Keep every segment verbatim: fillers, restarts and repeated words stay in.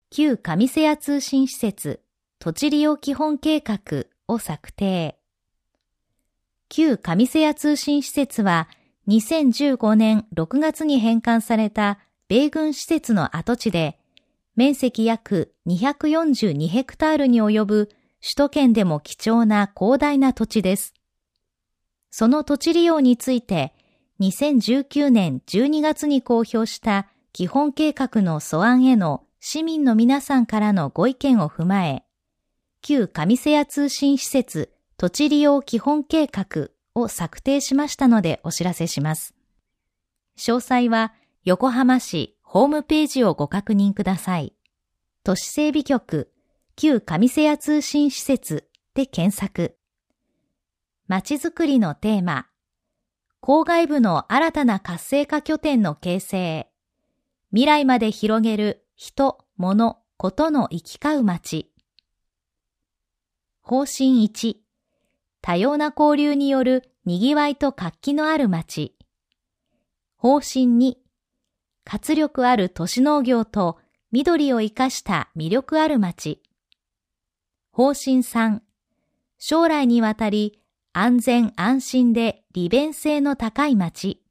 旧上瀬谷通信施設土地利用基本計画を策定。旧上瀬谷通信施設はにせんじゅうごねんろくがつに返還された米軍施設の跡地で、面積約にひゃくよんじゅうにヘクタールに及ぶ首都圏でも貴重な広大な土地です。その土地利用について、にせんじゅうきゅうねんじゅうにがつに公表した基本計画の素案への市民の皆さんからのご意見を踏まえ、旧上瀬谷通信施設土地利用基本計画を策定しましたのでお知らせします。詳細は横浜市ホームページをご確認ください。都市整備局旧上瀬谷通信施設で検索。まちづくりのテーマ、郊外部の新たな活性化拠点の形成、未来まで広げる人、物、ことの行き交う街。方針いち、多様な交流によるにぎわいと活気のある街。方針に、活力ある都市農業と緑を生かした魅力ある街。方針さん、将来にわたり安全安心で利便性の高い街。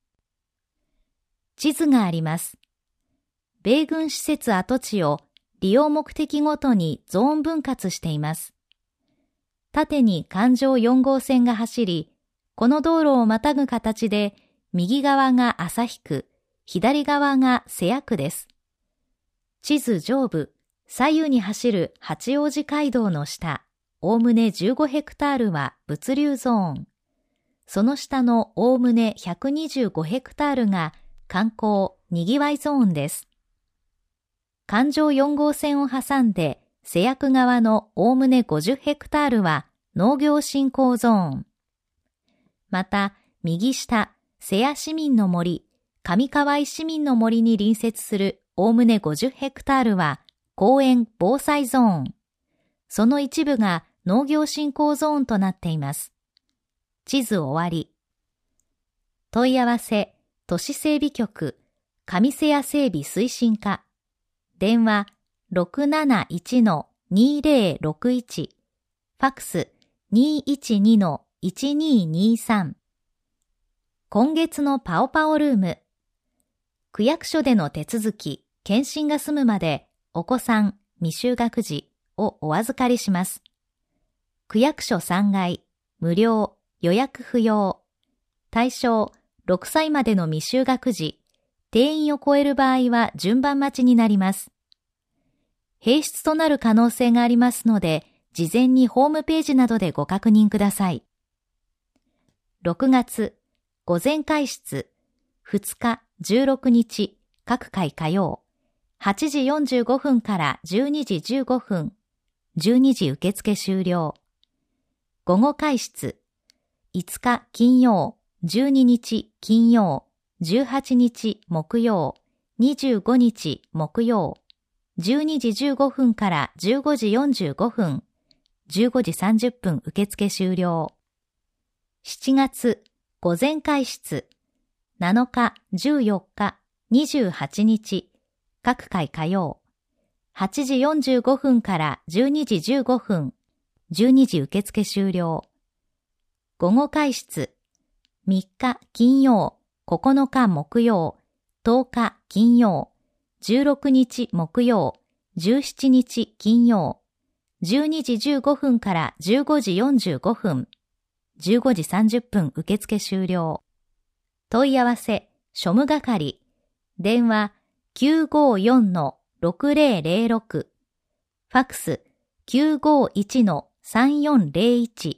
地図があります。米軍施設跡地を利用目的ごとにゾーン分割しています。縦に環状よんごうせんが走り、この道路をまたぐ形で右側が旭区、左側が瀬谷区です。地図上部、左右に走る八王子街道の下、おおむねじゅうごヘクタールは物流ゾーン。その下のおおむねひゃくにじゅうごヘクタールが観光・にぎわいゾーンです。環状よんごうせんを挟んで、瀬谷区側のおおむねごじゅうヘクタールは農業振興ゾーン。また、右下、瀬谷市民の森、上川井市民の森に隣接するおおむねごじゅうヘクタールは公園防災ゾーン。その一部が農業振興ゾーンとなっています。地図終わり。問い合わせ、都市整備局、上瀬谷整備推進課。電話 ろくなないちのにぜろろくいち。ファックス にいちにのいちににさん。今月のパオパオルーム。区役所での手続き、検診が済むまでお子さん、未就学児をお預かりします。区役所さんがい、無料、予約不要。対象、ろくさいまでの未就学児。定員を超える場合は順番待ちになります。併出となる可能性がありますので、事前にホームページなどでご確認ください。ろくがつ、午前開室、ふつか、じゅうろくにち、各回火曜、はちじよんじゅうごふんからじゅうにじじゅうごふん、じゅうにじ受付終了。午後開室、いつか金曜、じゅうににち金曜、じゅうはちにち木曜、にじゅうごにち木曜、じゅうにじじゅうごふんからじゅうごじよんじゅうごふん、じゅうごじさんじゅっぷん受付終了。しちがつ、午前開室、なのか、じゅうよっか、にじゅうはちにち、各回火曜、はちじよんじゅうごふんからじゅうにじじゅうごふん、じゅうにじ受付終了。午後開室、みっか金曜、ここのか木曜、とおか金曜、じゅうろくにち木曜、じゅうしちにち金曜、じゅうにじじゅうごふんからじゅうごじよんじゅうごふん、じゅうごじさんじゅっぷん受付終了。問い合わせ、庶務係、電話 きゅうごよんのろくぜろぜろろく、ファックス きゅうごいちのさんよんぜろいち。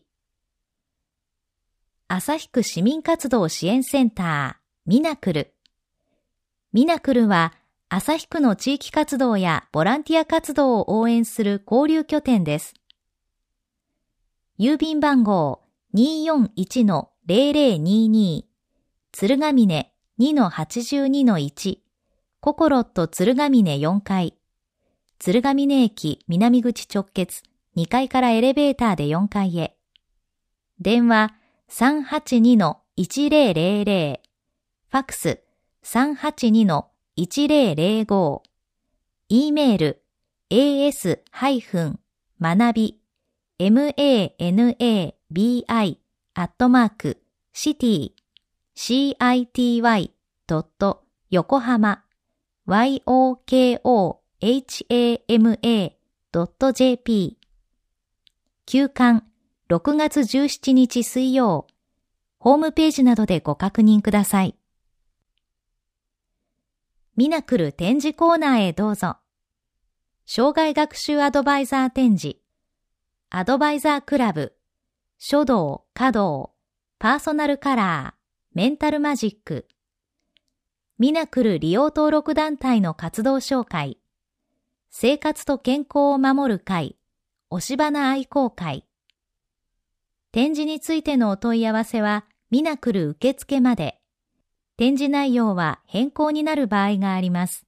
旭区市民活動支援センター、ミナクル。ミナクルは、旭区の地域活動やボランティア活動を応援する交流拠点です。郵便番号 によんいちのぜろぜろにに、鶴ヶ峰 にのはちじゅうにのいち、ココロット鶴ヶ峰よんかい、鶴ヶ峰駅南口直結にかいからエレベーターでよんかいへ。電話 さんはちにのいちぜろぜろぜろ、ファックス さんはちにのいちぜろぜろご、E メールエーエス 学び manabi アットマーク city city.yokohama yokohama.jp 休刊ろくがつじゅうしちにち水曜、ホームページなどでご確認ください。ミナクル展示コーナーへどうぞ。生涯学習アドバイザー展示、アドバイザークラブ、書道、華道、パーソナルカラー、メンタルマジック、ミナクル利用登録団体の活動紹介、生活と健康を守る会、推し花愛好会。展示についてのお問い合わせはミナクル受付まで。展示内容は変更になる場合があります。